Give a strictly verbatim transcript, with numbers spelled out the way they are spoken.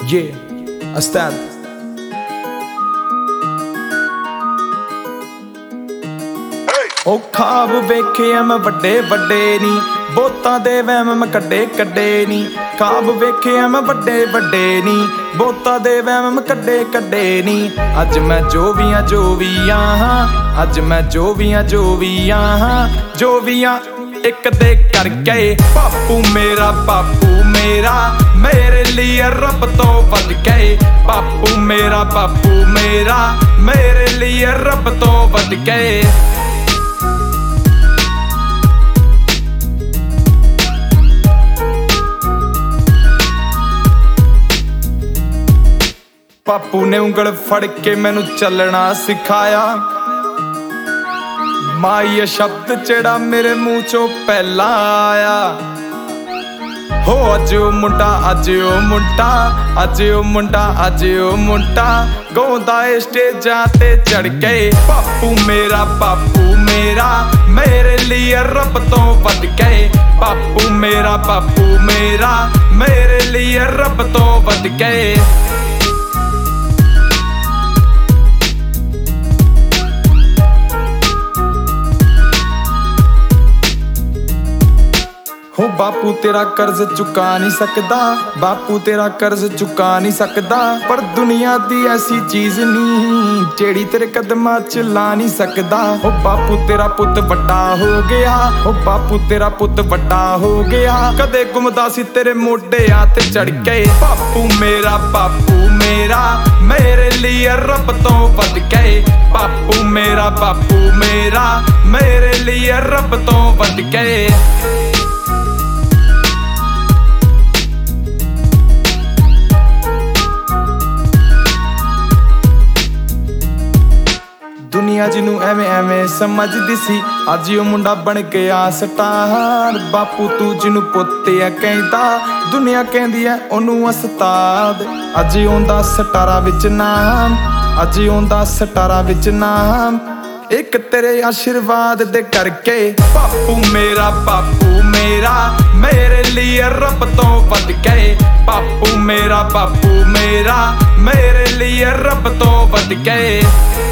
Yeah, Ustad. ओ खाब वेखे मैं वड्डे वड्डे नी, बोतां दे वैम मैं कड्डे कड्डे नी। खाब वेखे मैं वड्डे वड्डे नी, बोतां दे वैम मैं कड्डे कड्डे नी। अज मैं जो भी हां जो भी हां, अज मैं जो भी हां जो भी हां, जो भी हां एक दे करके। बापू मेरा बापू मेरा मेरे लिए रब तो वध के। बापू मेरा बापू मेरा मेरे लिए रब तो वध के। बापू ने उंगल फड़ के मैनू चलना सिखाया। माई शब्द जेड़ा मेरे मुंह चों पहला आया। हो अज ओ मुंडा अज ओ मुंडा अज ओ मुंडा अज ओ मुंडा गाउंदा ए स्टेजां ते चढ़ के। बापू मेरा बापू मेरा मेरे लिए रब तो वध के। बापू मेरा बापू मेरा मेरे लिए रब तो वध के। हो बापू तेरा कर्ज चुका नहीं सकदा, बापू तेरा कर्ज चुका नहीं सकदा। पर दुनिया दी ऐसी चीज नहीं जेड़ी तेरे कदमां च ला नहीं सकदा। हो बापू तेरा पुत वड्डा हो गया, हो बापू तेरा पुत वड्डा हो गया। कदे गुमदा सी तेरे मोढियां ते चढ़ के। बापू मेरा बापू मेरा मेरे लिए रब तो वध के। बापू मेरा बापू मेरा मेरे लिए रब तो वध के। दुनिया जिनू एवें एवें समझदी सी, अज ओ मुंडा बन गया स्टार। बापू तू जिनू पोते आ कहंदा, दुनिया कहंदी है ओनू उस्ताद। अज ओंदा सटारा विच नाम, अज ओंदा सटारा विच नाम एक तेरे आशीर्वाद दे करके। बापू मेरा बापू मेरा मेरे लिए रब तो वध के। बापू मेरा बापू मेरा मेरे लिए रब तो वध के।